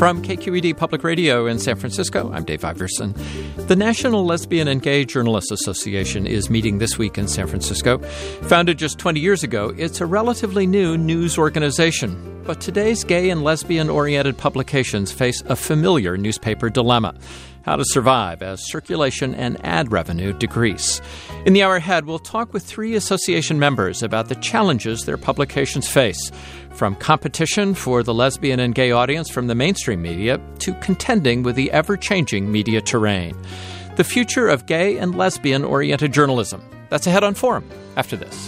From KQED Public Radio in San Francisco, I'm Dave Iverson. The National Lesbian and Gay Journalists Association is meeting this week in San Francisco. Founded just 20 years ago, it's a relatively new news organization. But today's gay and lesbian-oriented publications face a familiar newspaper dilemma: how to survive as circulation and ad revenue decrease. In the hour ahead, we'll talk with three association members about the challenges their publications face, from competition for the lesbian and gay audience from the mainstream media to contending with the ever-changing media terrain. The future of gay and lesbian-oriented journalism. That's ahead on Forum after this.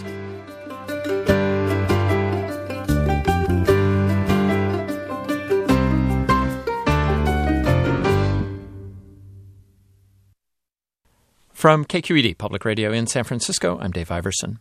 From KQED Public Radio in San Francisco, I'm Dave Iverson.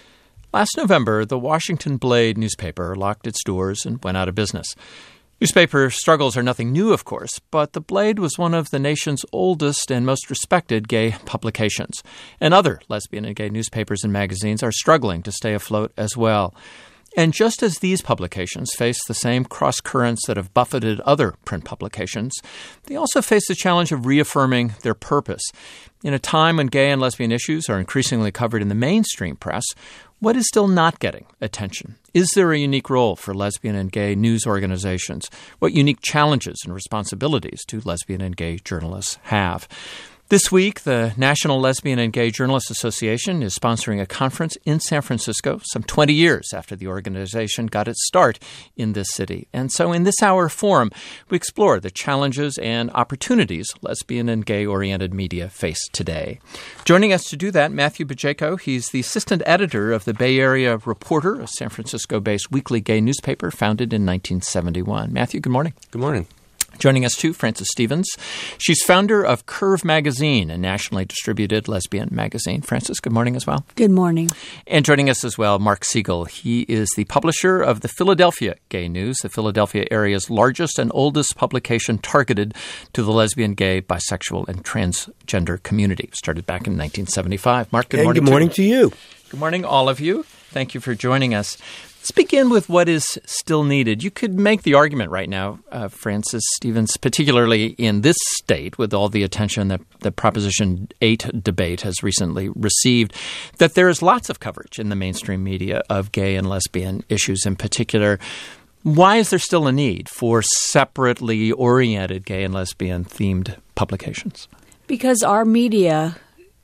Last November, the Washington Blade newspaper locked its doors and went out of business. Newspaper struggles are nothing new, of course, but the Blade was one of the nation's oldest and most respected gay publications. And other lesbian and gay newspapers and magazines are struggling to stay afloat as well. And just as these publications face the same cross-currents that have buffeted other print publications, they also face the challenge of reaffirming their purpose. In a time when gay and lesbian issues are increasingly covered in the mainstream press, what is still not getting attention? Is there a unique role for lesbian and gay news organizations? What unique challenges and responsibilities do lesbian and gay journalists have? This week, the National Lesbian and Gay Journalists Association is sponsoring a conference in San Francisco, some 20 years after the organization got its start in this city. And so in this hour forum, we explore the challenges and opportunities lesbian and gay-oriented media face today. Joining us to do that, Matthew Bajko. He's the assistant editor of the Bay Area Reporter, a San Francisco-based weekly gay newspaper founded in 1971. Matthew, good morning. Good morning. Joining us, too, Frances Stevens. She's founder of Curve Magazine, a nationally distributed lesbian magazine. Frances, good morning as well. Good morning. And joining us as well, Mark Siegel. He is the publisher of the Philadelphia Gay News, the Philadelphia area's largest and oldest publication targeted to the lesbian, gay, bisexual, and transgender community. Started back in 1975. Mark, good morning. Good morning to you. Good morning, all of you. Thank you for joining us. Let's begin with what is still needed. You could make the argument right now, Frances Stevens, particularly in this state with all the attention that the Proposition 8 debate has recently received, that there is lots of coverage in the mainstream media of gay and lesbian issues in particular. Why is there still a need for separately oriented gay and lesbian themed publications? Because our media,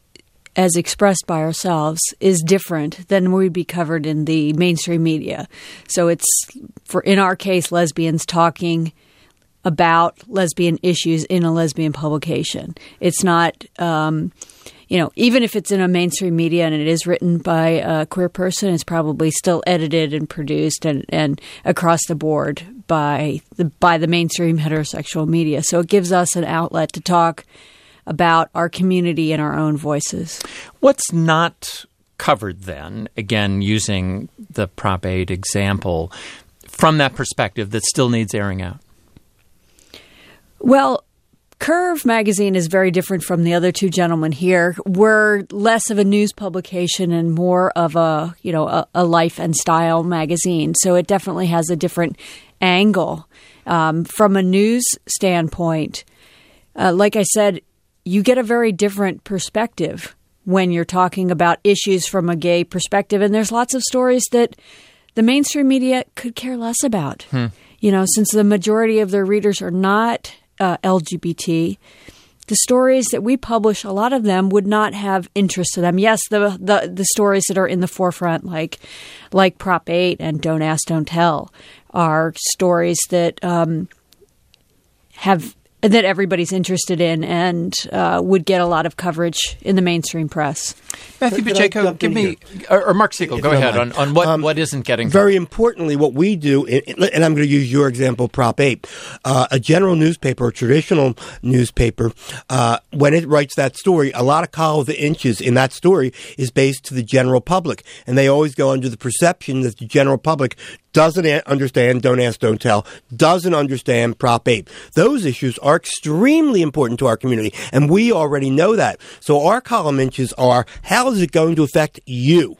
as expressed by ourselves, is different than would be covered in the mainstream media. So it's, in our case, lesbians talking about lesbian issues in a lesbian publication. It's not, even if it's in a mainstream media and it is written by a queer person, it's probably still edited and produced and across the board by the mainstream heterosexual media. So it gives us an outlet to talk about our community and our own voices. What's not covered then, again, using the Prop 8 example, from that perspective that still needs airing out? Well, Curve Magazine is very different from the other two gentlemen here. We're less of a news publication and more of a life and style magazine. So it definitely has a different angle. From a news standpoint, like I said, you get a very different perspective when you're talking about issues from a gay perspective. And there's lots of stories that the mainstream media could care less about. Since the majority of their readers are not LGBT, the stories that we publish, a lot of them would not have interest to them. Yes, the stories that are in the forefront, like Prop 8 and Don't Ask, Don't Tell, are stories that that everybody's interested in and would get a lot of coverage in the mainstream press. Matthew Bajko, give me, or Mark Siegel, go ahead on what isn't getting very importantly, what we do, and I'm going to use your example, Prop 8, a general newspaper, a traditional newspaper, when it writes that story, a lot of column of the inches in that story is based to the general public, and they always go under the perception that the general public doesn't understand Don't Ask, Don't Tell, doesn't understand Prop 8. Those issues are extremely important to our community, and we already know that. So our column inches are, how is it going to affect you?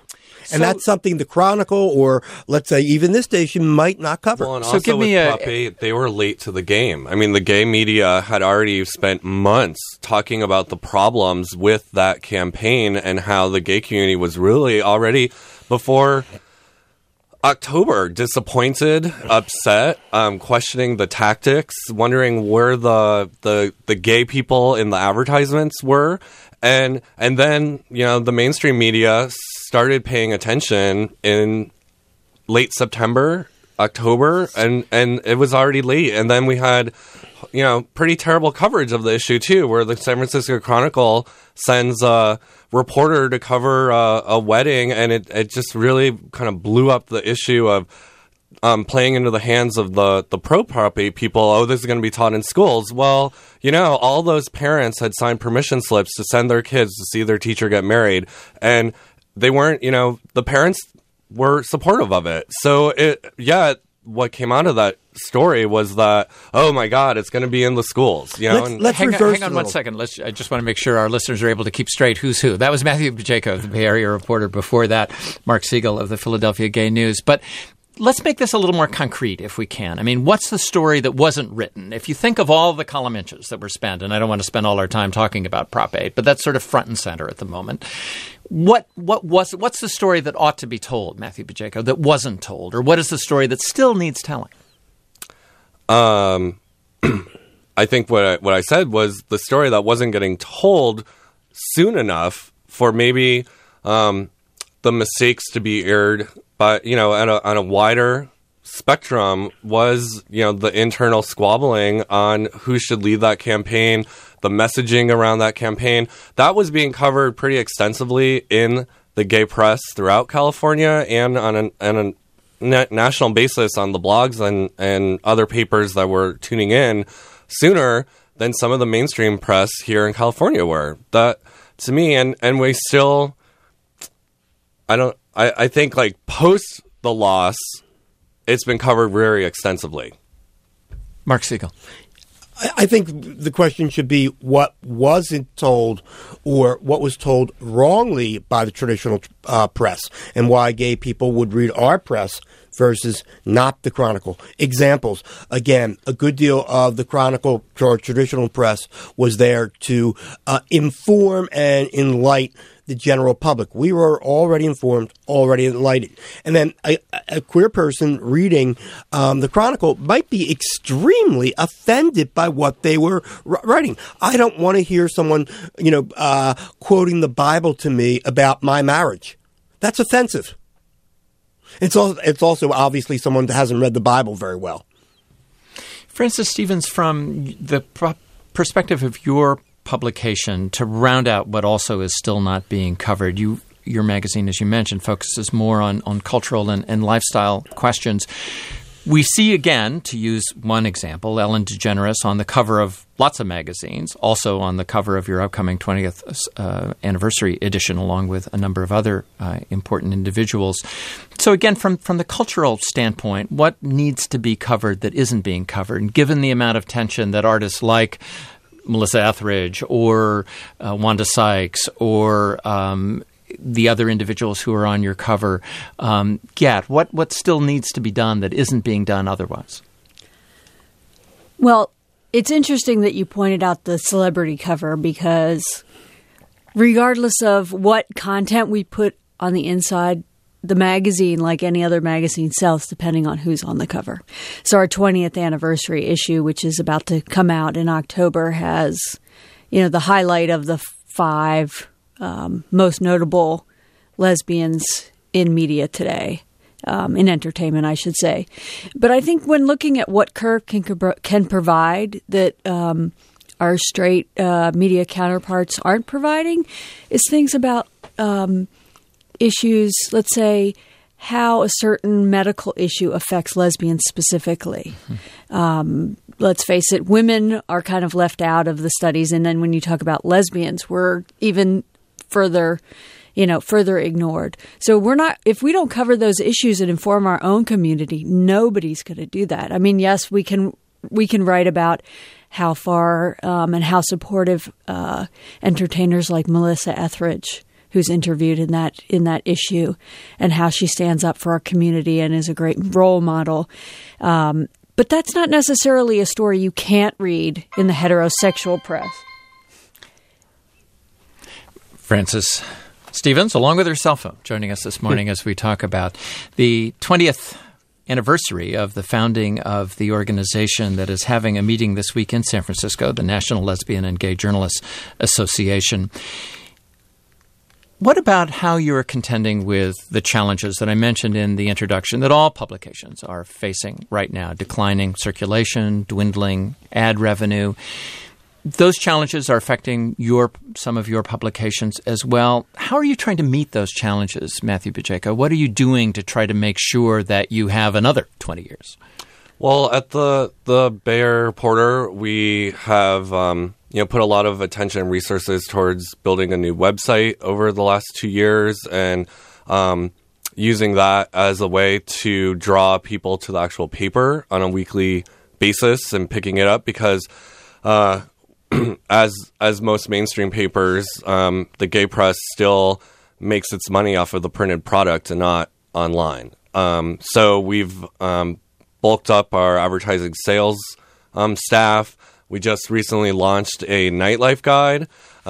And that's something the Chronicle or, let's say, even this station might not cover. Well, and so also with Prop 8, they were late to the game. I mean, the gay media had already spent months talking about the problems with that campaign and how the gay community was really already, before October, disappointed, upset, questioning the tactics, wondering where the gay people in the advertisements were. And then, the mainstream media started paying attention in late September, October, and it was already late. And then we had, pretty terrible coverage of the issue, too, where the San Francisco Chronicle sends a reporter to cover a wedding, and it just really kind of blew up the issue of playing into the hands of the pro-Prop 8 people. Oh, this is going to be taught in schools. Well, all those parents had signed permission slips to send their kids to see their teacher get married, and they weren't, the parents were supportive of it. So what came out of that story was that, oh my God, it's going to be in the schools. Let's hang on 1 second. I just want to make sure our listeners are able to keep straight who's who. That was Matthew Bajko, the Bay Area reporter. Before that, Mark Siegel of the Philadelphia Gay News. But let's make this a little more concrete if we can. I mean, what's the story that wasn't written? If you think of all the column inches that were spent, and I don't want to spend all our time talking about Prop 8, but that's sort of front and center at the moment. What's the story that ought to be told, Matthew Bajko, that wasn't told? Or what is the story that still needs telling? I think what I said was the story that wasn't getting told soon enough for maybe the mistakes to be aired, but on a wider spectrum was the internal squabbling on who should lead that campaign, the messaging around that campaign. That was being covered pretty extensively in the gay press throughout California and on a national basis on the blogs and other papers that were tuning in sooner than some of the mainstream press here in California were. That, to me, and we still, I think like post the loss, it's been covered very extensively. Mark Siegel. I think the question should be what wasn't told or what was told wrongly by the traditional press and why gay people would read our press versus not the Chronicle. Examples. Again, a good deal of the Chronicle or traditional press was there to inform and enlighten the general public. We were already informed, already enlightened. And then a queer person reading the Chronicle might be extremely offended by what they were writing. I don't want to hear someone, quoting the Bible to me about my marriage. That's offensive. It's also obviously someone that hasn't read the Bible very well. Francis Stevens, from the perspective of your publication, to round out what also is still not being covered, your magazine, as you mentioned, focuses more on cultural and lifestyle questions. We see, again, to use one example, Ellen DeGeneres on the cover of lots of magazines, also on the cover of your upcoming 20th anniversary edition, along with a number of other important individuals. So again, from the cultural standpoint, what needs to be covered that isn't being covered? And given the amount of tension that artists like Melissa Etheridge or Wanda Sykes or the other individuals who are on your cover get, what still needs to be done that isn't being done otherwise? Well, it's interesting that you pointed out the celebrity cover, because regardless of what content we put on the inside, the magazine, like any other magazine, sells depending on who's on the cover. So our 20th anniversary issue, which is about to come out in October, has, the highlight of the 5 most notable lesbians in media today, in entertainment, I should say. But I think when looking at what Curve can provide that our straight media counterparts aren't providing, is things about issues, let's say, how a certain medical issue affects lesbians specifically. Let's face it, women are kind of left out of the studies. And then when you talk about lesbians, we're even further ignored. So if we don't cover those issues and inform our own community, nobody's going to do that. I mean, yes, we can write about how far and how supportive entertainers like Melissa Etheridge who's interviewed in that issue, and how she stands up for our community and is a great role model. But that's not necessarily a story you can't read in the heterosexual press. Frances Stevens, along with her cell phone, joining us this morning as we talk about the 20th anniversary of the founding of the organization that is having a meeting this week in San Francisco, the National Lesbian and Gay Journalists Association. What about how you're contending with the challenges that I mentioned in the introduction that all publications are facing right now? Declining circulation, dwindling ad revenue. Those challenges are affecting some of your publications as well. How are you trying to meet those challenges, Matthew Bujayko? What are you doing to try to make sure that you have another 20 years? Well, at the Bay Area Reporter, we have put a lot of attention and resources towards building a new website over the last 2 years, and using that as a way to draw people to the actual paper on a weekly basis and picking it up, because as most mainstream papers, the gay press still makes its money off of the printed product and not online. So we've bulked up our advertising sales staff. We just recently launched a nightlife guide,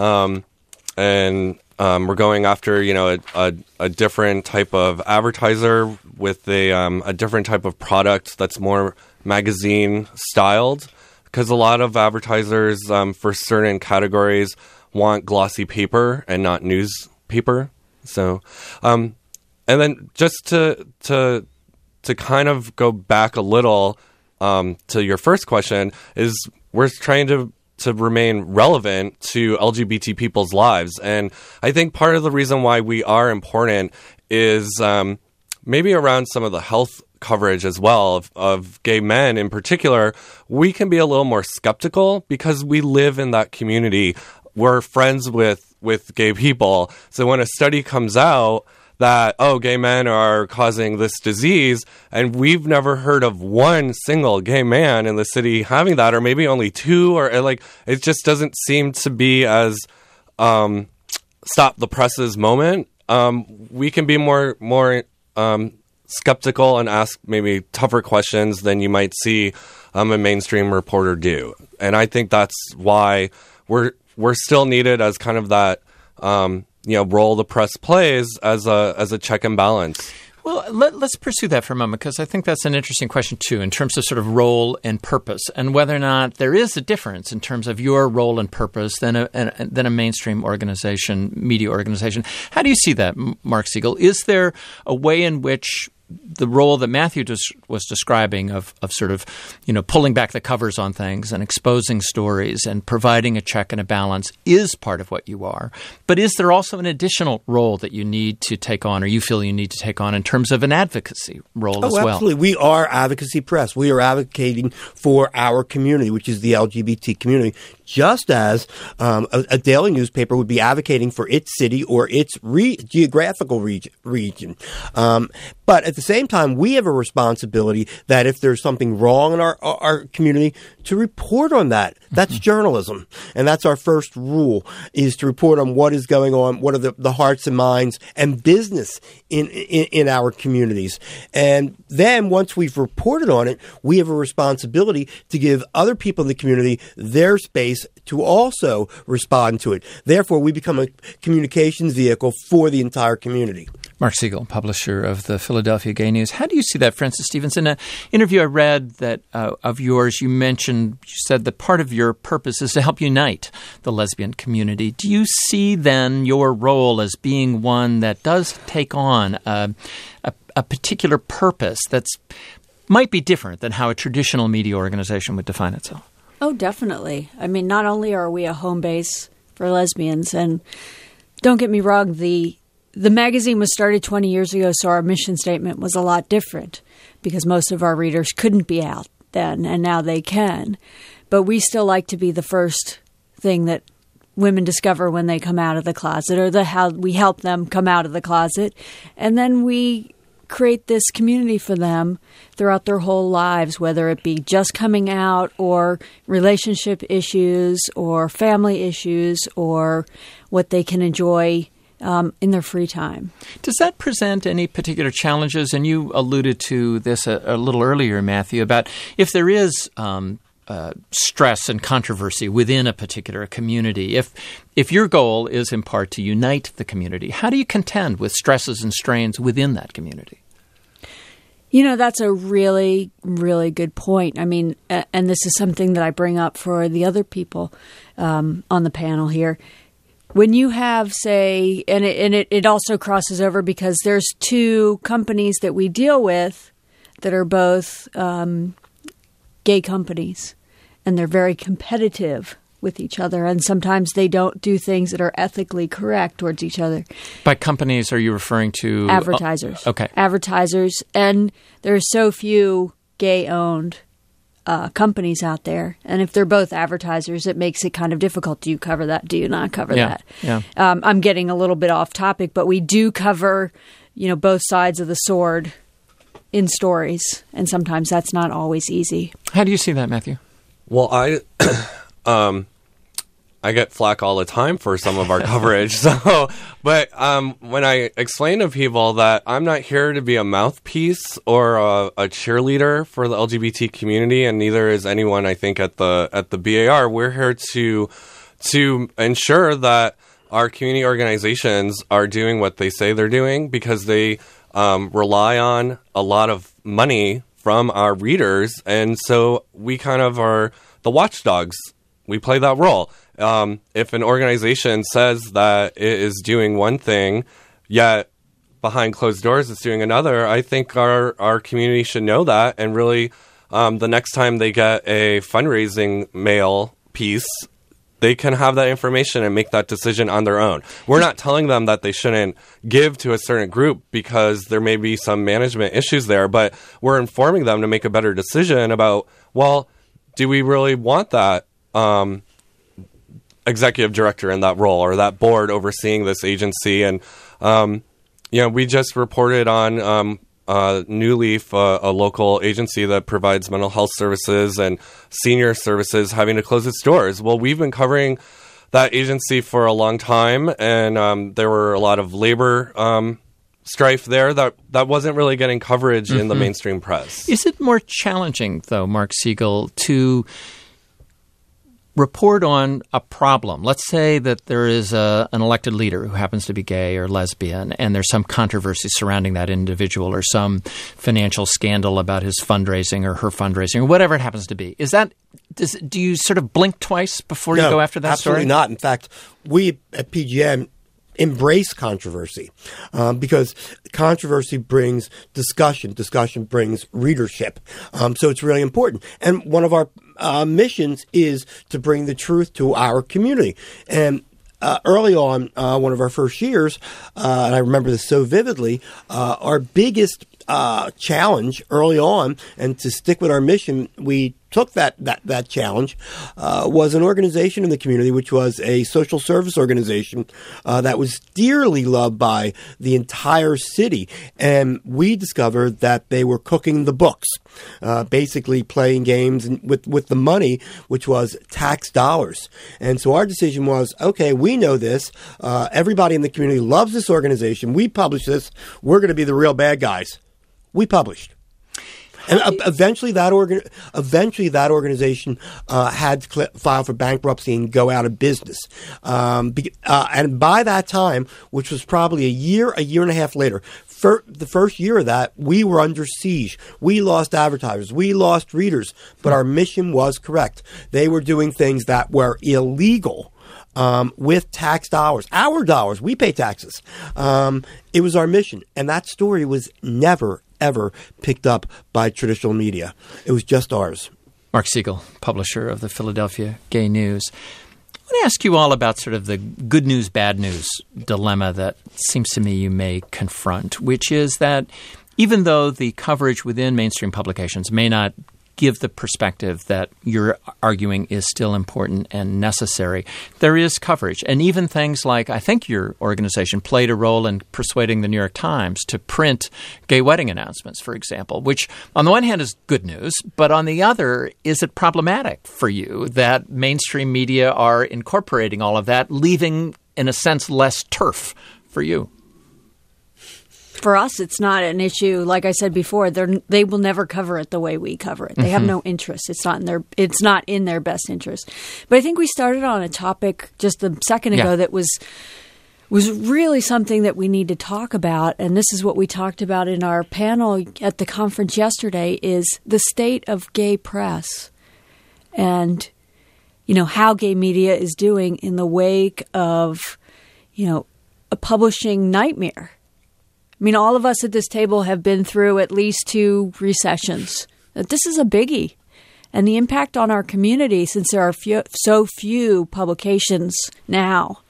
and we're going after a different type of advertiser with a different type of product that's more magazine styled. Because a lot of advertisers for certain categories want glossy paper and not newspaper. So, and then just to kind of go back a little to your first question, is we're trying to remain relevant to LGBT people's lives. And I think part of the reason why we are important is maybe around some of the health coverage as well of gay men in particular. We can be a little more skeptical because we live in that community. We're friends with gay people. So when a study comes out that, gay men are causing this disease, and we've never heard of one single gay man in the city having that, or maybe only two, or it just doesn't seem to be as stop the presses moment. We can be more skeptical and ask maybe tougher questions than you might see a mainstream reporter do. And I think that's why we're still needed as kind of that role the press plays as a check and balance. Well, let's pursue that for a moment, because I think that's an interesting question, too, in terms of sort of role and purpose, and whether or not there is a difference in terms of your role and purpose than a mainstream organization, media organization. How do you see that, Mark Siegel? Is there a way in which the role that Matthew was describing of sort of, pulling back the covers on things and exposing stories and providing a check and a balance is part of what you are. But is there also an additional role that you need to take on, or you feel you need to take on, in terms of an advocacy role as well? Absolutely. We are advocacy press. We are advocating for our community, which is the LGBT community, just as a daily newspaper would be advocating for its city or its geographical region. But at the same time, we have a responsibility that if there's something wrong in our community, to report on that. That's journalism. And that's our first rule, is to report on what is going on, what are the hearts and minds and business in our communities. And then once we've reported on it, we have a responsibility to give other people in the community their space to also respond to it. Therefore, we become a communications vehicle for the entire community. Mark Siegel, publisher of the Philadelphia Gay News. How do you see that, Frances Stevens? In an interview I read that of yours, you said that part of your purpose is to help unite the lesbian community. Do you see then your role as being one that does take on a particular purpose that's might be different than how a traditional media organization would define itself? Oh, definitely. I mean, not only are we a home base for lesbians, and don't get me wrong, the magazine was started 20 years ago, so our mission statement was a lot different because most of our readers couldn't be out then, and now they can. But we still like to be the first thing that women discover when they come out of the closet, or how we help them come out of the closet. And then we create this community for them throughout their whole lives, whether it be just coming out or relationship issues or family issues or what they can enjoy in their free time. Does that present any particular challenges? And you alluded to this a little earlier, Matthew, about if there is stress and controversy within a particular community. If your goal is in part to unite the community, how do you contend with stresses and strains within that community? That's a really, really good point. I mean, and this is something that I bring up for the other people on the panel here. When you have, say, and it also crosses over because there's two companies that we deal with that are both gay companies, and they're very competitive with each other, and sometimes they don't do things that are ethically correct towards each other. By companies, are you referring to advertisers? Okay, advertisers, and there are so few gay-owned companies out there, and if they're both advertisers, it makes it kind of difficult. Do you cover that? Do you not cover that? Yeah. I'm getting a little bit off topic, but we do cover, both sides of the sword in stories, and sometimes that's not always easy. How do you see that, Matthew? Well, I get flack all the time for some of our coverage. But when I explain to people that I'm not here to be a mouthpiece or a cheerleader for the LGBT community, and neither is anyone, I think, at the BAR, we're here to ensure that our community organizations are doing what they say they're doing, because they rely on a lot of money from our readers, and so we kind of are the watchdogs. We play that role. If an organization says that it is doing one thing, yet behind closed doors it's doing another, I think our community should know that, and really the next time they get a fundraising mail piece, they can have that information and make that decision on their own. We're not telling them that they shouldn't give to a certain group because there may be some management issues there, but we're informing them to make a better decision about, well, do we really want that executive director in that role, or that board overseeing this agency? And, we just reported on New Leaf, a local agency that provides mental health services and senior services, having to close its doors. Well, we've been covering that agency for a long time, and there were a lot of labor strife there that wasn't really getting coverage in the mainstream press. Is it more challenging, though, Mark Siegel, to report on a problem? Let's say that there is an elected leader who happens to be gay or lesbian, and there's some controversy surrounding that individual, or some financial scandal about his fundraising or her fundraising, or whatever it happens to be. Do you sort of blink twice before you go after that absolutely story? Not. In fact, we at PGM embrace controversy because controversy brings discussion. Discussion brings readership. So it's really important. And one of our missions is to bring the truth to our community. And early on, one of our first years, and I remember this so vividly, our biggest challenge early on, and to stick with our mission, we took that challenge, was an organization in the community, which was a social service organization that was dearly loved by the entire city. And we discovered that they were cooking the books, basically playing games with the money, which was tax dollars. And so our decision was, okay, we know this. Everybody in the community loves this organization. We publish this. We're going to be the real bad guys. We published. And eventually that organization had to file for bankruptcy and go out of business. And by that time, which was probably a year and a half later, the first year of that, we were under siege. We lost advertisers. We lost readers. But our mission was correct. They were doing things that were illegal. With tax dollars, our dollars, we pay taxes. It was our mission. And that story was never, ever picked up by traditional media. It was just ours. Mark Siegel, publisher of the Philadelphia Gay News. I want to ask you all about sort of the good news, bad news dilemma that seems to me you may confront, which is that even though the coverage within mainstream publications may not give the perspective that you're arguing is still important and necessary, there is coverage. And even things like, I think your organization played a role in persuading the New York Times to print gay wedding announcements, for example, which on the one hand is good news, but on the other, is it problematic for you that mainstream media are incorporating all of that, leaving, in a sense, less turf for you? For us, it's not an issue. Like I said before, they will never cover it the way we cover it. They have no interest. It's not in their best interest. But I think we started on a topic just a second ago that was really something that we need to talk about. And this is what we talked about in our panel at the conference yesterday: is the state of gay press, and how gay media is doing in the wake of a publishing nightmare. I mean, all of us at this table have been through at least 2 recessions. This is a biggie. And the impact on our community, since there are so few publications now,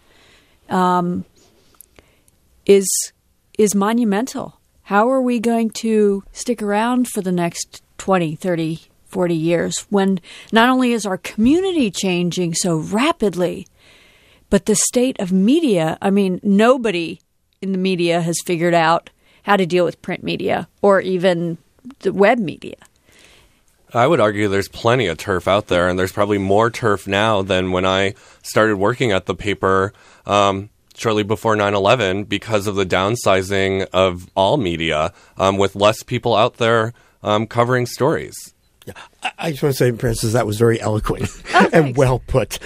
is monumental. How are we going to stick around for the next 20, 30, 40 years when not only is our community changing so rapidly, but the state of media, nobody in the media has figured out how to deal with print media or even the web media. I would argue there's plenty of turf out there, and there's probably more turf now than when I started working at the paper shortly before 9/11 because of the downsizing of all media, with less people out there covering stories. Yeah. I just want to say, Francis, that was very eloquent and well put.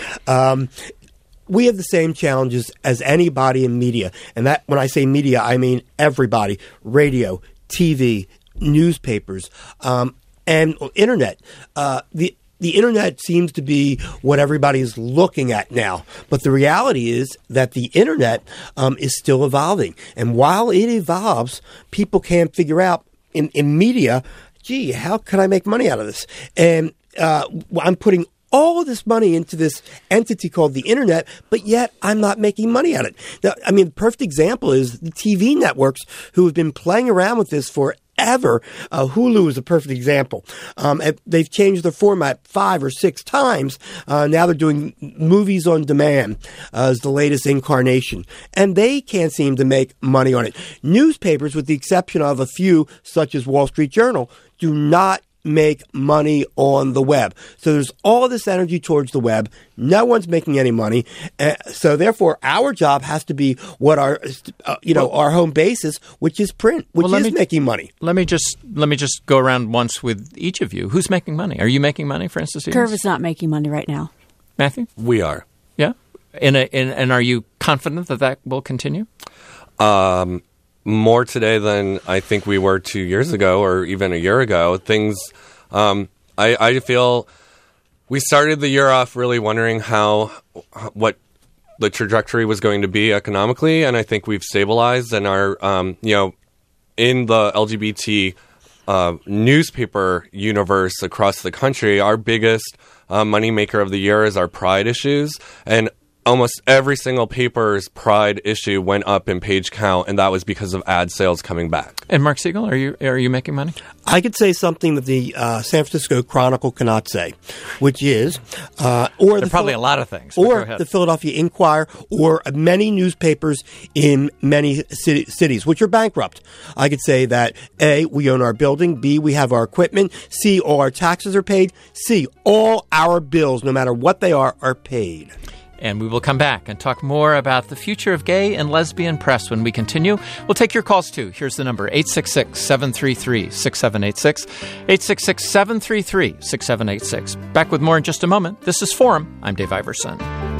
We have the same challenges as anybody in media. And that, when I say media, I mean everybody: radio, TV, newspapers, and internet. The internet seems to be what everybody is looking at now. But the reality is that the internet is still evolving. And while it evolves, people can't figure out in media, gee, how can I make money out of this? And I'm putting all of this money into this entity called the internet, but yet I'm not making money at it. Now, the perfect example is the TV networks who have been playing around with this forever. Hulu is a perfect example. They've changed their format 5 or 6 times. Now they're doing movies on demand as the latest incarnation, and they can't seem to make money on it. Newspapers, with the exception of a few, such as Wall Street Journal, do not make money on the web. So there's all this energy towards the web. No one's making any money. So therefore, our job has to be what our home base is, which is print, which is making money. Let me just go around once with each of you. Who's making money? Are you making money, Francis? Curve is not making money right now. Matthew? We are. Yeah? And are you confident that will continue? More today than I think we were 2 years ago or even a year ago. Things, I feel we started the year off really wondering what the trajectory was going to be economically, and I think we've stabilized and are, in the LGBT newspaper universe across the country, our biggest moneymaker of the year is our Pride issues, and almost every single paper's Pride issue went up in page count, and that was because of ad sales coming back. And Mark Siegel, are you making money? I could say something that the San Francisco Chronicle cannot say, which is, or there are probably a lot of things, or the Philadelphia Inquirer, or many newspapers in many cities, which are bankrupt. I could say that A, we own our building; B, we have our equipment; C, all our taxes are paid; C, all our bills, no matter what they are paid. And we will come back and talk more about the future of gay and lesbian press when we continue. We'll take your calls, too. Here's the number, 866-733-6786, 866-733-6786. Back with more in just a moment. This is Forum. I'm Dave Iverson.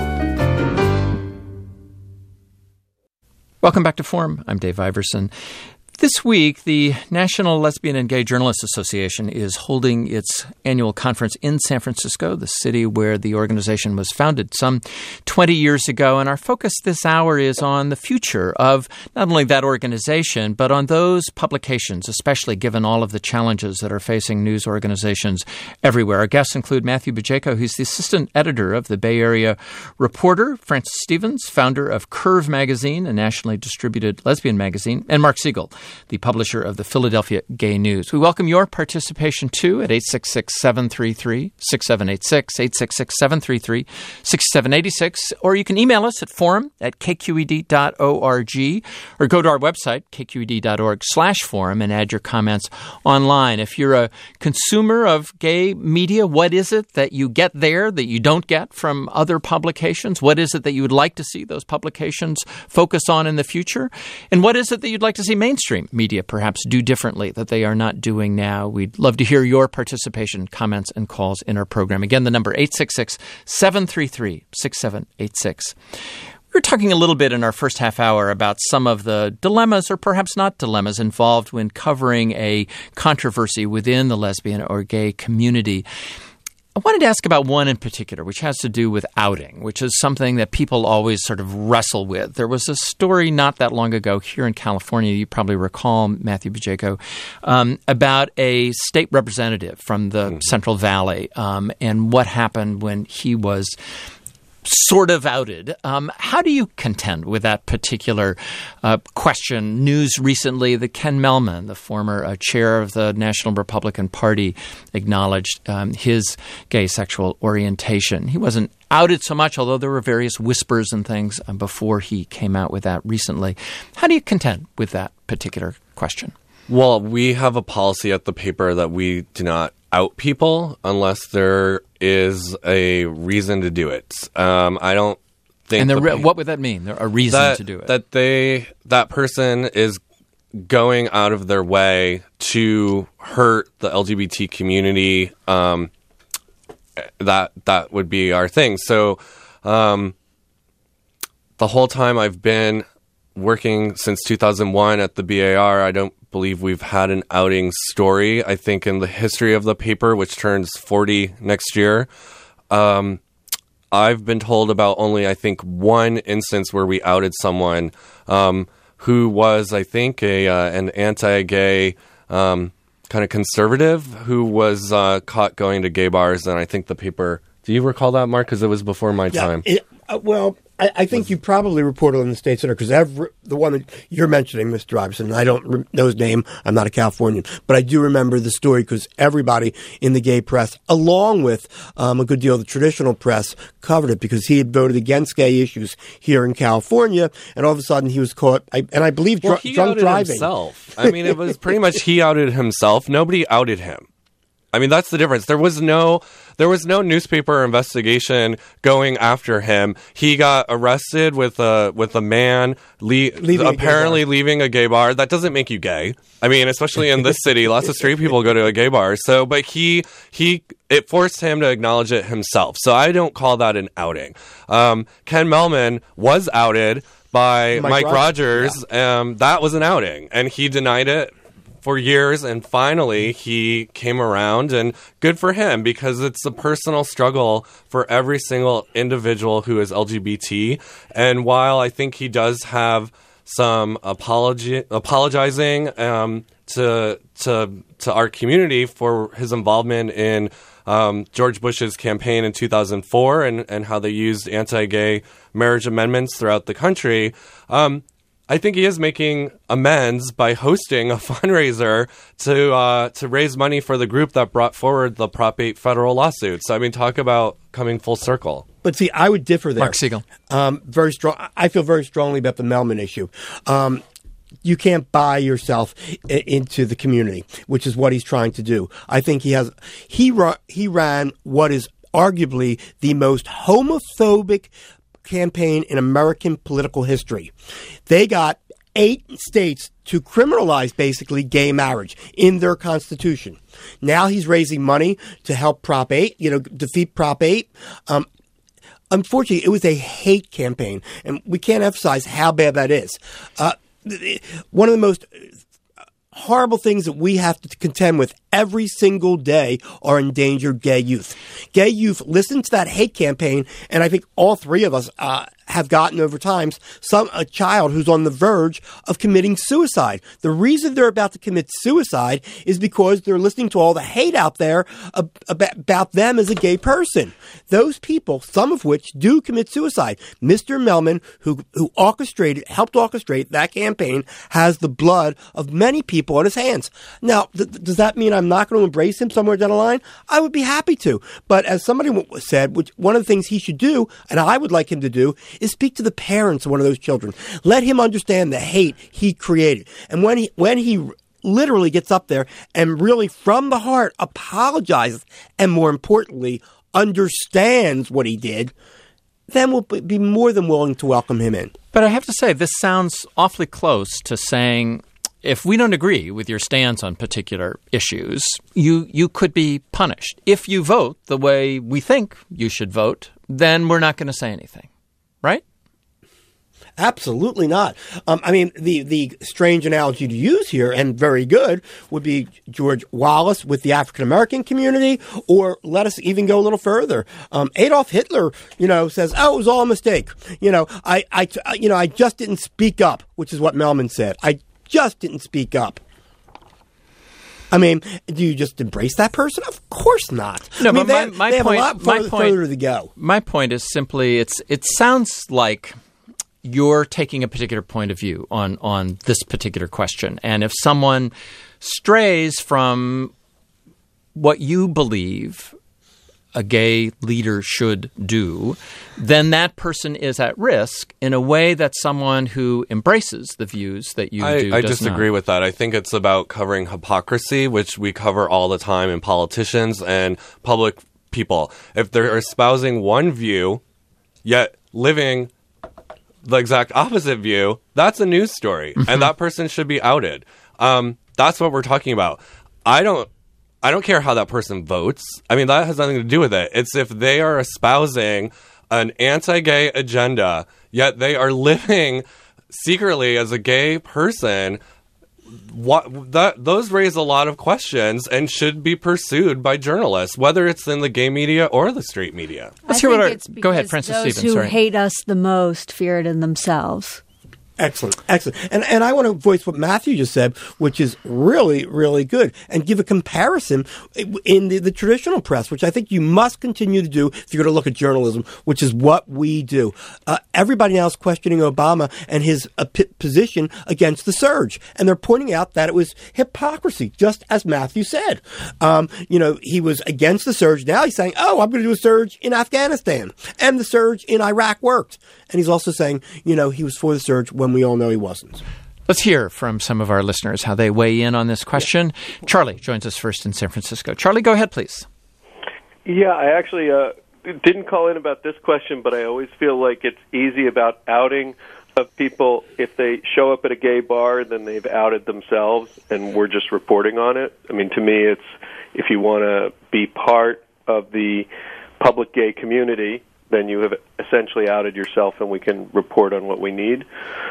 Welcome back to Forum. I'm Dave Iverson. This week, the National Lesbian and Gay Journalists Association is holding its annual conference in San Francisco, the city where the organization was founded some 20 years ago. And our focus this hour is on the future of not only that organization, but on those publications, especially given all of the challenges that are facing news organizations everywhere. Our guests include Matthew Bajko, who's the assistant editor of the Bay Area Reporter, Francis Stevens, founder of Curve Magazine, a nationally distributed lesbian magazine, and Mark Siegel, the publisher of the Philadelphia Gay News. We welcome your participation, too, at 866-733-6786, 866-733-6786, or you can email us at forum@kqed.org, or go to our website, kqed.org/forum, and add your comments online. If you're a consumer of gay media, what is it that you get there that you don't get from other publications? What is it that you would like to see those publications focus on in the future? And what is it that you'd like to see mainstream media perhaps do differently that they are not doing now? We'd love to hear your participation, comments, and calls in our program. Again, the number 866-733-6786. We were talking a little bit in our first half hour about some of the dilemmas, or perhaps not dilemmas, involved when covering a controversy within the lesbian or gay community. I wanted to ask about one in particular, which has to do with outing, which is something that people always sort of wrestle with. There was a story not that long ago here in California, you probably recall, Matthew Bajeko, about a state representative from the Central Valley and what happened when he was sort of outed. How do you contend with that particular question? News recently that Ken Mehlman, the former chair of the National Republican Party, acknowledged his gay sexual orientation. He wasn't outed so much, although there were various whispers and things before he came out with that recently. How do you contend with that particular question? Well, we have a policy at the paper that we do not out people unless there is a reason to do it. I don't think. And what would that mean? A reason to do it? That person is going out of their way to hurt the LGBT community. That would be our thing. So the whole time I've been working since 2001 at the BAR, I don't believe we've had an outing story. I think in the history of the paper, which turns 40 next year, I've been told about only, I think, one instance where we outed someone who was, I think, an anti-gay kind of conservative who was caught going to gay bars. And I think the paper... Do you recall that, Mark? Because it was before my time. I think you probably reported on the State Center because the one that you're mentioning, Mr. Iverson, I don't know his name. I'm not a Californian. But I do remember the story because everybody in the gay press, along with a good deal of the traditional press, covered it because he had voted against gay issues here in California. And all of a sudden he was caught, I believe, drunk driving. Himself. I mean, it was pretty much he outed himself. Nobody outed him. I mean, that's the difference. There was no newspaper investigation going after him. He got arrested with a man leaving a gay bar. That doesn't make you gay. I mean, especially in this city, lots of straight people go to a gay bar. So, but it forced him to acknowledge it himself. So I don't call that an outing. Ken Mehlman was outed by Mike Rogers. Yeah. That was an outing, and he denied it for years, and finally he came around, and good for him because it's a personal struggle for every single individual who is LGBT. And while I think he does have some apologizing to our community for his involvement in George Bush's campaign in 2004 and how they used anti-gay marriage amendments throughout the country, I think he is making amends by hosting a fundraiser to raise money for the group that brought forward the Prop 8 federal lawsuit. So, I mean, talk about coming full circle. But see, I would differ there. Mark Siegel. Very strong. I feel very strongly about the Mehlman issue. You can't buy yourself into the community, which is what he's trying to do. I think he ran what is arguably the most homophobic campaign in American political history. They got 8 states to criminalize basically gay marriage in their constitution. Now he's raising money to help Prop 8, defeat Prop 8. Unfortunately, it was a hate campaign, and we can't emphasize how bad that is. One of the most horrible things that we have to contend with every single day are endangered gay youth. Gay youth listen to that hate campaign, and I think all three of us have gotten over time a child who's on the verge of committing suicide. The reason they're about to commit suicide is because they're listening to all the hate out there about them as a gay person. Those people, some of which do commit suicide. Mr. Mehlman, who helped orchestrate that campaign, has the blood of many people on his hands. Now, does that mean I'm not going to embrace him somewhere down the line? I would be happy to. But as somebody said, one of the things he should do, and I would like him to do, is speak to the parents of one of those children. Let him understand the hate he created. And when he literally gets up there and really from the heart apologizes and, more importantly, understands what he did, then we'll be more than willing to welcome him in. But I have to say, this sounds awfully close to saying, if we don't agree with your stance on particular issues, you could be punished. If you vote the way we think you should vote, then we're not going to say anything. Right? Absolutely not. I mean, the strange analogy to use here, and very good, would be George Wallace with the African American community, or let us even go a little further. Adolf Hitler, says, "Oh, it was all a mistake. I just didn't speak up," which is what Mehlman said. I just didn't speak up. I mean, do you just embrace that person? Of course not. No, but they have a lot further to go. My point is simply, it sounds like you're taking a particular point of view on this particular question. And if someone strays from what you believe a gay leader should do, then that person is at risk in a way that someone who embraces the views that you do I does disagree not. with that. I think it's about covering hypocrisy, which we cover all the time in politicians and public people. If they're espousing one view, yet living the exact opposite view, that's a news story, and that person should be outed. That's what we're talking about. I don't care how that person votes. I mean, that has nothing to do with it. It's if they are espousing an anti-gay agenda, yet they are living secretly as a gay person. Those raise a lot of questions and should be pursued by journalists, whether it's in the gay media or the straight media. Let's hear what go ahead, Frances those Stevens. who Sorry. hate us the most fear it in themselves. Excellent. And I want to voice what Matthew just said, which is really, really good, and give a comparison in the traditional press, which I think you must continue to do if you're going to look at journalism, which is what we do. Everybody now is questioning Obama and his position against the surge, and they're pointing out that it was hypocrisy, just as Matthew said. He was against the surge. Now he's saying, I'm going to do a surge in Afghanistan, and the surge in Iraq worked. And he's also saying, he was for the surge when we all know he wasn't. Let's hear from some of our listeners how they weigh in on this question. Charlie joins us first in San Francisco. Charlie, go ahead, please. Yeah, I actually didn't call in about this question, but I always feel like it's easy about outing of people. If they show up at a gay bar, then they've outed themselves, and we're just reporting on it. I mean, to me, it's if you want to be part of the public gay community, then you have essentially outed yourself, and we can report on what we need.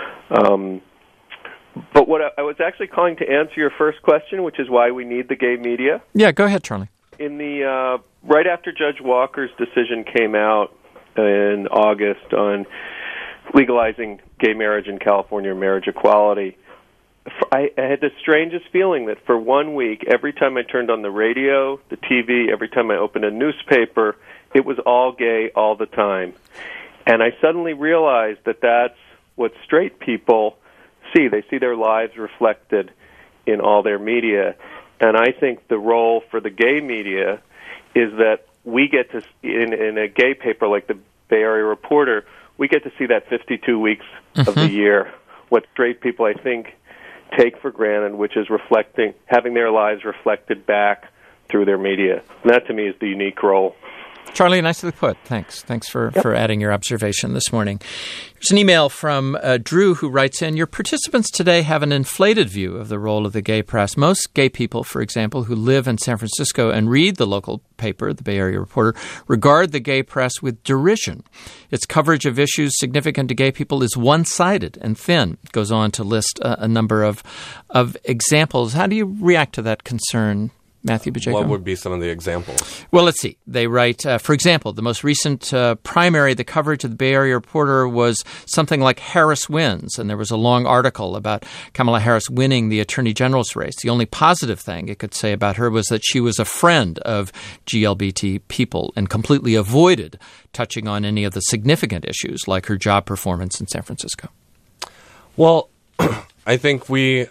But what I was actually calling to answer your first question, which is why we need the gay media. Yeah, go ahead, Charlie. In the right after Judge Walker's decision came out in August on legalizing gay marriage in California, marriage equality, I had the strangest feeling that for 1 week, every time I turned on the radio, the TV, every time I opened a newspaper, it was all gay all the time. And I suddenly realized that that's what straight people see. They see their lives reflected in all their media. And I think the role for the gay media is that we get to, in a gay paper like the Bay Area Reporter, we get to see that 52 weeks of the year, what straight people, I think, take for granted, which is having their lives reflected back through their media. And that, to me, is the unique role. Charlie, nicely put. Thanks. Thanks for adding your observation this morning. Here's an email from Drew, who writes in, your participants today have an inflated view of the role of the gay press. Most gay people, for example, who live in San Francisco and read the local paper, the Bay Area Reporter, regard the gay press with derision. Its coverage of issues significant to gay people is one-sided and thin. It goes on to list a number of examples. How do you react to that concern, Matthew Pacheco? What would be some of the examples? Well, let's see. They write, for example, the most recent primary, the coverage of the Bay Area Reporter was something like Harris wins, and there was a long article about Kamala Harris winning the Attorney General's race. The only positive thing it could say about her was that she was a friend of GLBT people and completely avoided touching on any of the significant issues like her job performance in San Francisco. Well, I think we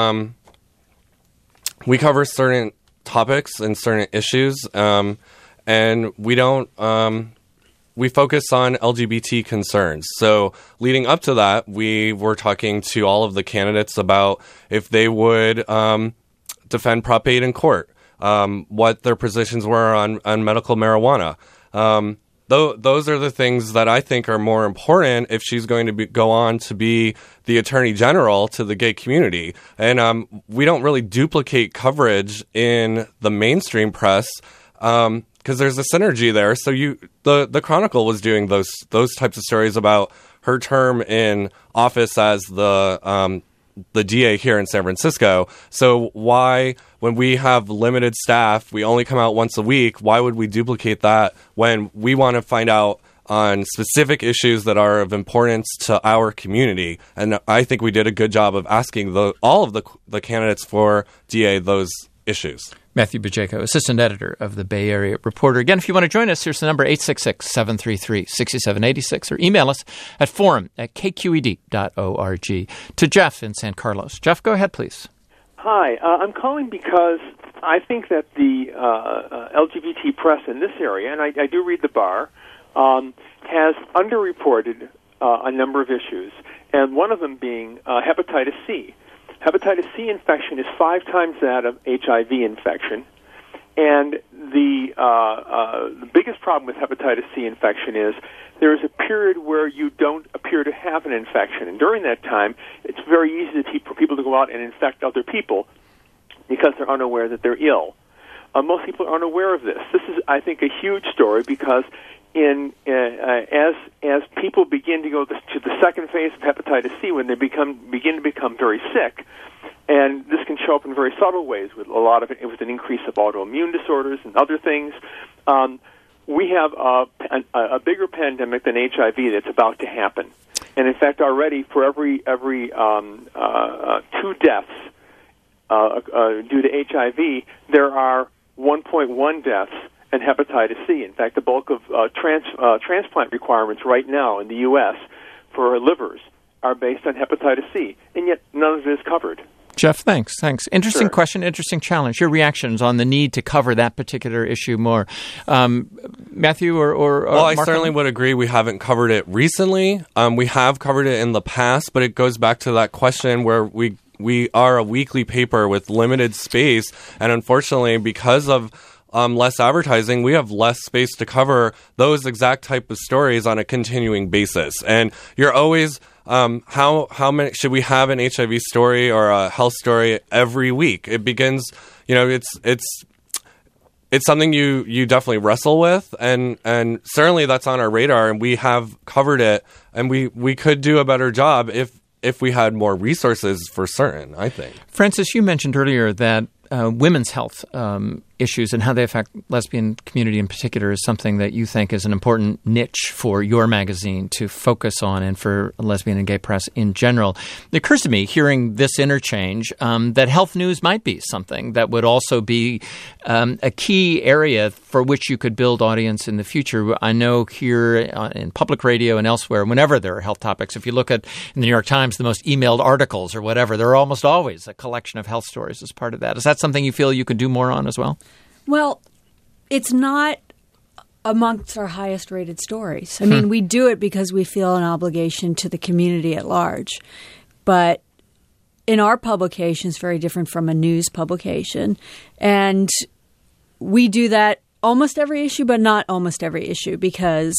cover certain topics and certain issues, and we don't. We focus on LGBT concerns. So leading up to that, we were talking to all of the candidates about if they would defend Prop 8 in court, what their positions were on medical marijuana. Those are the things that I think are more important if she's going to go on to be the Attorney General to the gay community. And we don't really duplicate coverage in the mainstream press because there's a synergy there. So the Chronicle was doing those types of stories about her term in office as the DA here in San Francisco. So why, when we have limited staff, we only come out once a week, why would we duplicate that when we want to find out on specific issues that are of importance to our community? And I think we did a good job of asking all of the candidates for DA those issues. Matthew Pacheco, assistant editor of the Bay Area Reporter. Again, if you want to join us, here's the number 866-733-6786 or email us at forum@kqed.org. To Jeff in San Carlos. Jeff, go ahead, please. Hi. I'm calling because I think that the LGBT press in this area, and I do read the Bar, has underreported a number of issues, and one of them being hepatitis C. Hepatitis C infection is 5 times that of HIV infection, and the biggest problem with hepatitis C infection is there is a period where you don't appear to have an infection, and during that time, it's very easy for people to go out and infect other people because they're unaware that they're ill. Most people aren't aware of this. This is, I think, a huge story because as people begin to go to the second phase of hepatitis C, when they begin to become very sick, and this can show up in very subtle ways with a lot of it with an increase of autoimmune disorders and other things. We have a bigger pandemic than HIV that's about to happen, and in fact, already for every 2 deaths due to HIV, there are 1.1 deaths and hepatitis C. In fact, the bulk of transplant requirements right now in the U.S. for livers are based on hepatitis C, and yet none of it is covered. Jeff, thanks. Interesting Sure. question, interesting challenge. Your reactions on the need to cover that particular issue more. Matthew or Well, I Mark? certainly would agree we haven't covered it recently. We have covered it in the past, but it goes back to that question where we are a weekly paper with limited space, and unfortunately, because of less advertising, we have less space to cover those exact type of stories on a continuing basis. And you're always how many should we have an HIV story or a health story every week? It begins, it's something you definitely wrestle with, and certainly that's on our radar, and we have covered it, and we could do a better job if we had more resources for certain, I think. Francis, you mentioned earlier that women's health issues and how they affect lesbian community in particular is something that you think is an important niche for your magazine to focus on and for lesbian and gay press in general. It occurs to me, hearing this interchange, that health news might be something that would also be a key area for which you could build audience in the future. I know here in public radio and elsewhere, whenever there are health topics, if you look at in the New York Times, the most emailed articles or whatever, there are almost always a collection of health stories as part of that. Is that something you feel you could do more on as well? Well, it's not amongst our highest rated stories. I mean, we do it because we feel an obligation to the community at large. But in our publication, it's very different from a news publication. And we do that almost every issue, but not almost every issue because,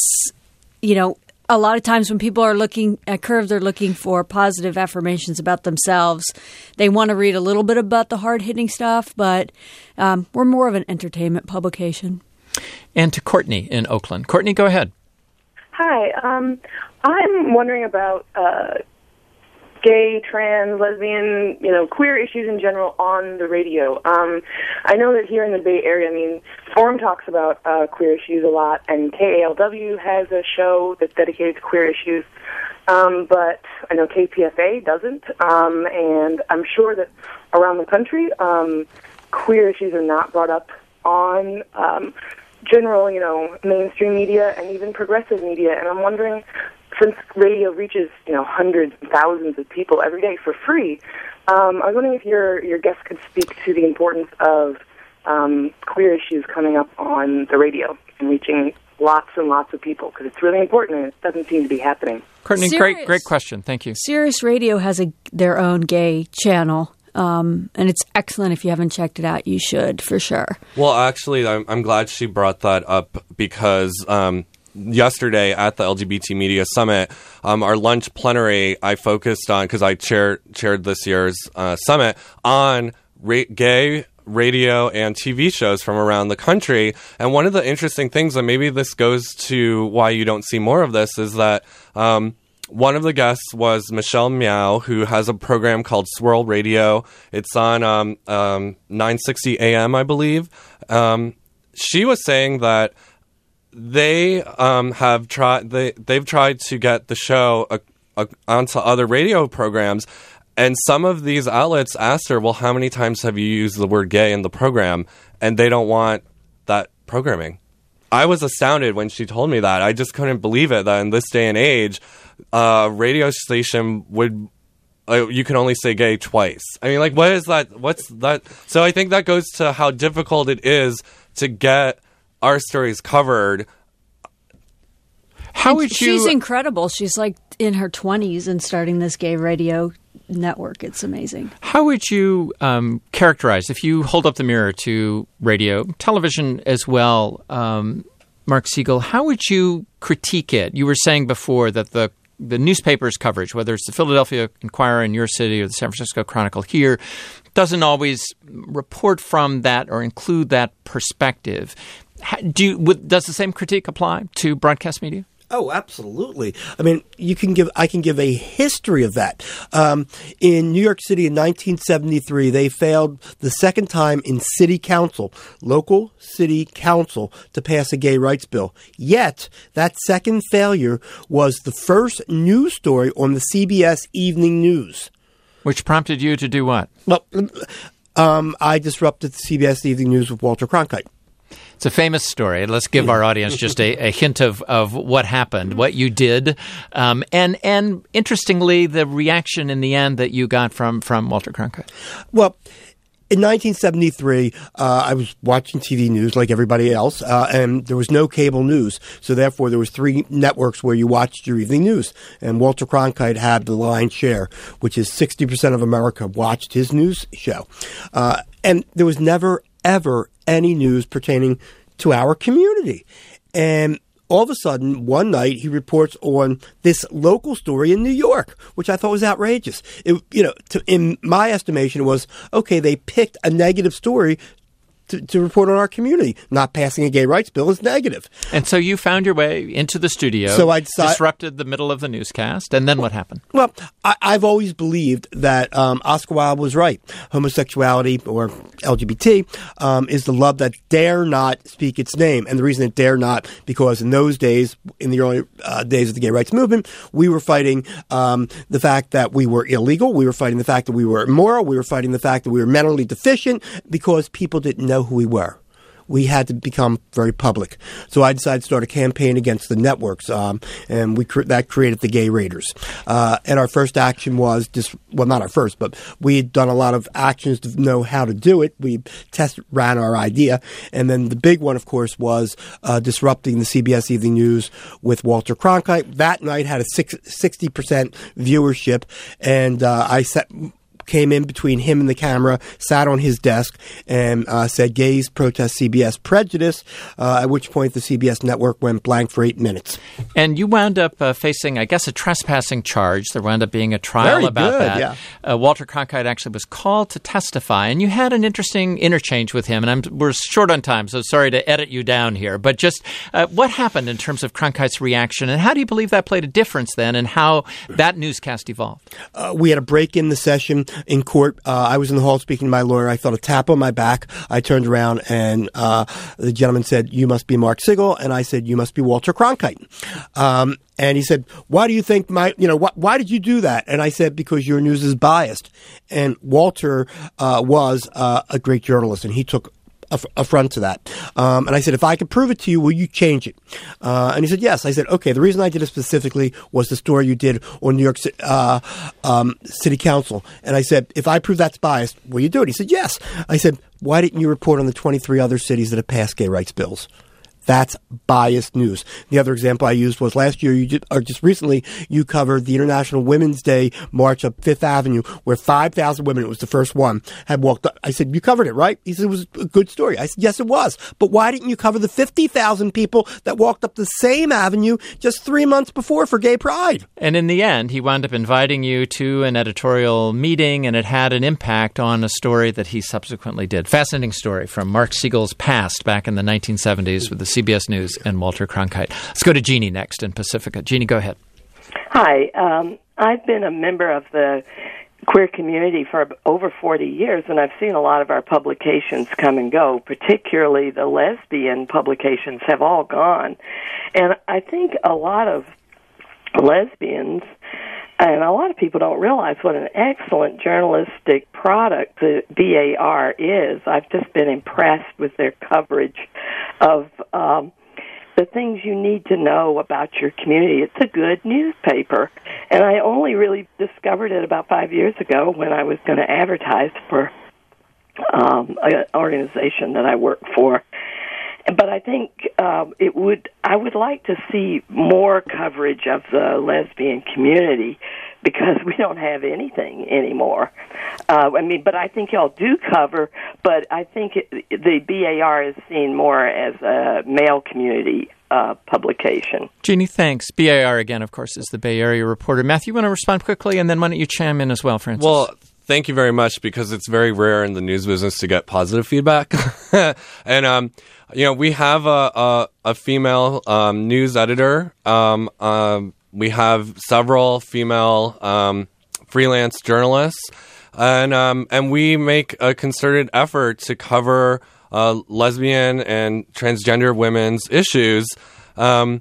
a lot of times when people are looking at Curve, they're looking for positive affirmations about themselves. They want to read a little bit about the hard-hitting stuff, but we're more of an entertainment publication. And to Courtney in Oakland. Courtney, go ahead. Hi. I'm wondering about gay, trans, lesbian, queer issues in general on the radio. I know that here in the Bay Area, Forum talks about queer issues a lot, and KALW has a show that's dedicated to queer issues, but I know KPFA doesn't, and I'm sure that around the country, queer issues are not brought up on general, mainstream media and even progressive media, and I'm wondering, since radio reaches, hundreds and thousands of people every day for free, I was wondering if your guest could speak to the importance of queer issues coming up on the radio and reaching lots and lots of people, because it's really important and it doesn't seem to be happening. Courtney, great question. Thank you. Sirius Radio has their own gay channel. And it's excellent. If you haven't checked it out, you should, for sure. Well, actually, I'm glad she brought that up because yesterday at the LGBT Media Summit, our lunch plenary, I focused on, because I chaired this year's summit, on gay radio and TV shows from around the country. And one of the interesting things, and maybe this goes to why you don't see more of this, is that one of the guests was Michelle Meow, who has a program called Swirl Radio. It's on 960 AM, I believe. She was saying that they have tried. They've tried to get the show onto other radio programs, and some of these outlets asked her, "Well, how many times have you used the word gay in the program?" And they don't want that programming. I was astounded when she told me that. I just couldn't believe it that in this day and age, a radio station would. You can only say gay twice. I mean, what is that? What's that? So I think that goes to how difficult it is to get our stories covered. How would you? She's incredible. She's in her 20s and starting this gay radio network. It's amazing. How would you characterize, if you hold up the mirror to radio, television as well, Mark Siegel, how would you critique it? You were saying before that the newspaper's coverage, whether it's the Philadelphia Inquirer in your city or the San Francisco Chronicle here, doesn't always report from that or include that perspective. Does the same critique apply to broadcast media? Oh, absolutely. I mean, I can give a history of that. In New York City in 1973, they failed the second time in city council, local city council, to pass a gay rights bill. Yet, that second failure was the first news story on the CBS Evening News. Which prompted you to do what? Well, I disrupted the CBS Evening News with Walter Cronkite. It's a famous story. Let's give our audience just a hint of what happened, what you did, and interestingly, the reaction in the end that you got from Walter Cronkite. Well, in 1973, I was watching TV news like everybody else, and there was no cable news. So therefore, there was 3 networks where you watched your evening news. And Walter Cronkite had the lion's share, which is 60% of America watched his news show. And there was never, ever any news pertaining to our community. And all of a sudden, one night, he reports on this local story in New York, which I thought was outrageous. In my estimation, it was, okay, they picked a negative story to report on our community. Not passing a gay rights bill is negative. And so you found your way into the studio, so I disrupted the middle of the newscast, and then what happened? Well, I've always believed that Oscar Wilde was right. Homosexuality, or LGBT, is the love that dare not speak its name. And the reason it dare not, because in those days, in the early days of the gay rights movement, we were fighting the fact that we were illegal. We were fighting the fact that we were immoral. We were fighting the fact that we were mentally deficient, because people didn't know who we were. We had to become very public. So I decided to start a campaign against the networks, and that created the Gay Raiders. And our first action was not our first, but we had done a lot of actions to know how to do it. We ran our idea. And then the big one, of course, was disrupting the CBS Evening News with Walter Cronkite. That night had a 60% viewership, and I came in between him and the camera, sat on his desk, and said, "Gays protest CBS prejudice," at which point the CBS network went blank for 8 minutes. And you wound up facing, I guess, a trespassing charge. There wound up being a trial about that. Yeah. Walter Cronkite actually was called to testify, and you had an interesting interchange with him. And we're short on time, so sorry to edit you down here. But just what happened in terms of Cronkite's reaction, and how do you believe that played a difference then in how that newscast evolved? We had a break in the session in court. I was in the hall speaking to my lawyer. I felt a tap on my back. I turned around, and the gentleman said, "You must be Mark Sigel," and I said, "You must be Walter Cronkite." And he said, "Why do you think why did you do that?" And I said, "Because your news is biased." And Walter was a great journalist, and he took affront to that. And I said, "If I could prove it to you, will you change it?" And he said, "Yes." I said, "Okay, the reason I did it specifically was the story you did on New York City Council." And I said, "If I prove that's biased, will you do it?" He said, "Yes." I said, "Why didn't you report on the 23 other cities that have passed gay rights bills?" That's biased news. The other example I used was last year, just recently, you covered the International Women's Day march up Fifth Avenue, where 5,000 women, it was the first one, had walked up. I said, "You covered it, right?" He said, "It was a good story." I said, "Yes, it was. But why didn't you cover the 50,000 people that walked up the same avenue just 3 months before for Gay Pride?" And in the end, he wound up inviting you to an editorial meeting, and it had an impact on a story that he subsequently did. Fascinating story from Mark Sigel's past back in the 1970s with the CBS News and Walter Cronkite. Let's go to Jeannie next in Pacifica. Jeannie, go ahead. Hi. I've been a member of the queer community for over 40 years, and I've seen a lot of our publications come and go, particularly the lesbian publications have all gone. And I think a lot of lesbians and a lot of people don't realize what an excellent journalistic product the BAR is. I've just been impressed with their coverage of the things you need to know about your community. It's a good newspaper. And I only really discovered it about 5 years ago when I was going to advertise for an organization that I work for. But I think I would like to see more coverage of the lesbian community because we don't have anything anymore. But I think y'all do cover, but I think the BAR is seen more as a male community publication. Jeannie, thanks. BAR, again, of course, is the Bay Area Reporter. Matthew, you want to respond quickly, and then why don't you chime in as well, Francis? Well, thank you very much, because it's very rare in the news business to get positive feedback. And, we have a female news editor. We have several female freelance journalists, and we make a concerted effort to cover lesbian and transgender women's issues. And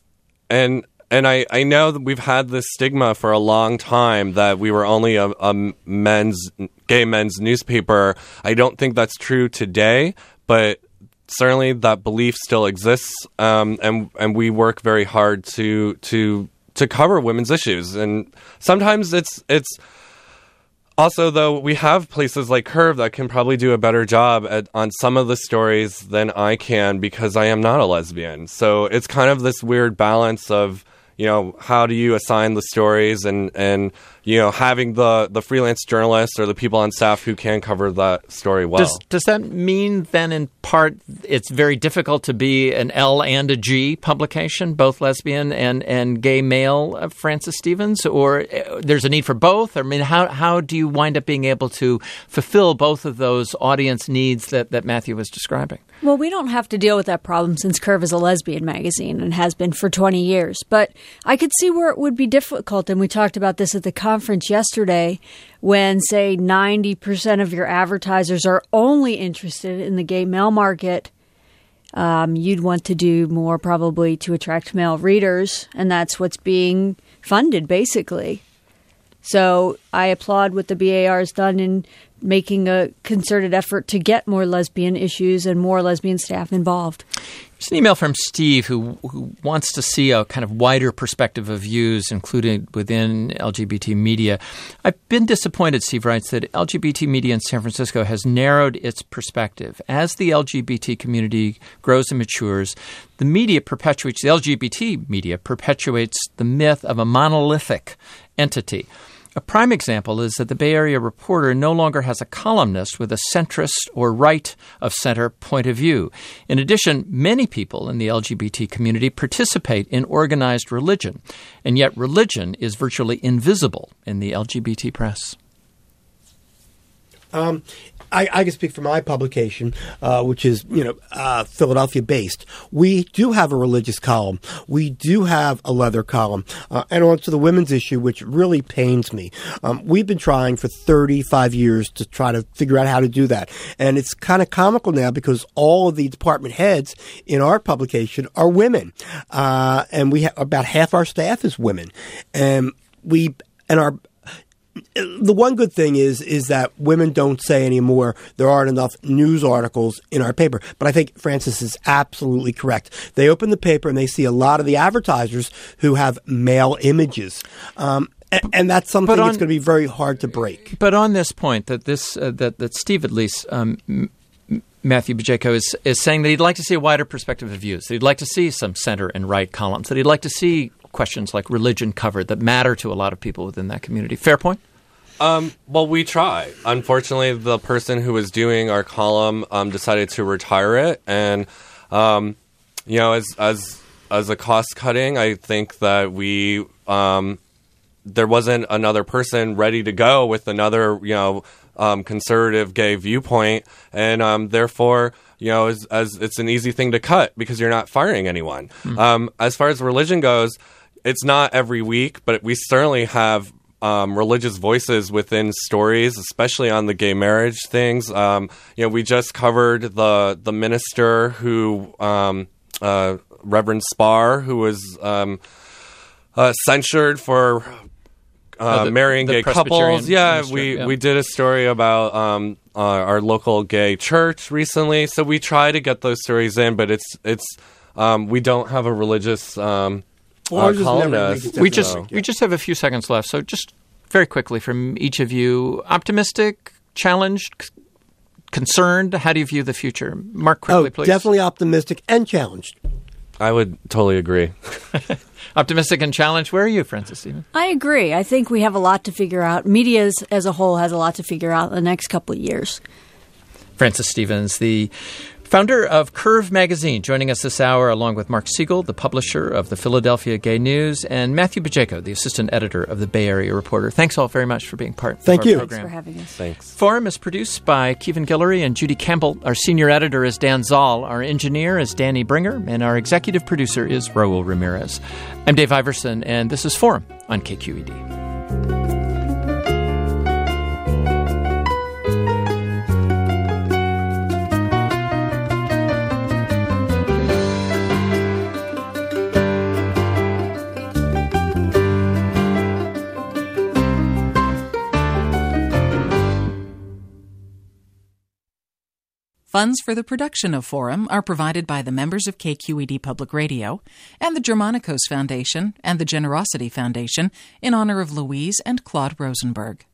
I know that we've had this stigma for a long time that we were only a gay men's newspaper. I don't think that's true today, but certainly that belief still exists, and we work very hard to cover women's issues. And sometimes it's also, though, we have places like Curve that can probably do a better job on some of the stories than I can, because I am not a lesbian. So it's kind of this weird balance of, how do you assign the stories and having the freelance journalists or the people on staff who can cover that story well. Does that mean then in part it's very difficult to be an L and a G publication, both lesbian and gay male, Francis Stevens? Or there's a need for both? I mean, how do you wind up being able to fulfill both of those audience needs that Matthew was describing? Well, we don't have to deal with that problem since Curve is a lesbian magazine and has been for 20 years. But I could see where it would be difficult, and we talked about this at the conference yesterday, when, say, 90% of your advertisers are only interested in the gay male market. You'd want to do more probably to attract male readers, and that's what's being funded, basically. So I applaud what the BAR has done in making a concerted effort to get more lesbian issues and more lesbian staff involved. There's an email from Steve who wants to see a kind of wider perspective of views, including within LGBT media. I've been disappointed, Steve writes, that LGBT media in San Francisco has narrowed its perspective. As the LGBT community grows and matures, the LGBT media perpetuates the myth of a monolithic entity. A prime example is that the Bay Area Reporter no longer has a columnist with a centrist or right-of-center point of view. In addition, many people in the LGBT community participate in organized religion, and yet religion is virtually invisible in the LGBT press. I can speak for my publication, which is, Philadelphia-based. We do have a religious column. We do have a leather column. And on to the women's issue, which really pains me. We've been trying for 35 years to try to figure out how to do that. And it's kind of comical now because all of the department heads in our publication are women. And we have about half our staff is women. The one good thing is that women don't say anymore there aren't enough news articles in our paper. But I think Francis is absolutely correct. They open the paper and they see a lot of the advertisers who have male images. And that's something that's going to be very hard to break. But on this point, that Steve, at least, Matthew Bajeko, is saying that he'd like to see a wider perspective of views, that he'd like to see some center and right columns, that he'd like to see questions like religion covered that matter to a lot of people within that community. Fair point? Well, we try. Unfortunately, the person who was doing our column decided to retire it, and as a cost cutting, I think that we there wasn't another person ready to go with another conservative gay viewpoint, and therefore. As it's an easy thing to cut because you're not firing anyone. As far as religion goes, it's not every week, but we certainly have religious voices within stories, especially on the gay marriage things. We just covered the minister who, Reverend Spar, who was censured for marrying gay couples. Yeah, we did a story about our local gay church recently. So we try to get those stories in, but it's we don't have a religious columnist. We just have a few seconds left. So just very quickly from each of you, optimistic, challenged, concerned. How do you view the future? Mark, quickly, please. Definitely optimistic and challenged. I would totally agree. Optimistic and challenged. Where are you, Francis Stevens? I agree. I think we have a lot to figure out. Media as a whole has a lot to figure out in the next couple of years. Francis Stevens, the founder of Curve Magazine, joining us this hour, along with Mark Siegel, the publisher of the Philadelphia Gay News, and Matthew Bajeko, the assistant editor of the Bay Area Reporter. Thanks all very much for being part of our program. Thanks for having us. Thanks. Forum is produced by Kevin Guillory and Judy Campbell. Our senior editor is Dan Zoll. Our engineer is Danny Bringer. And our executive producer is Raul Ramirez. I'm Dave Iverson, and this is Forum on KQED. Funds for the production of Forum are provided by the members of KQED Public Radio and the Germanicos Foundation and the Generosity Foundation in honor of Louise and Claude Rosenberg.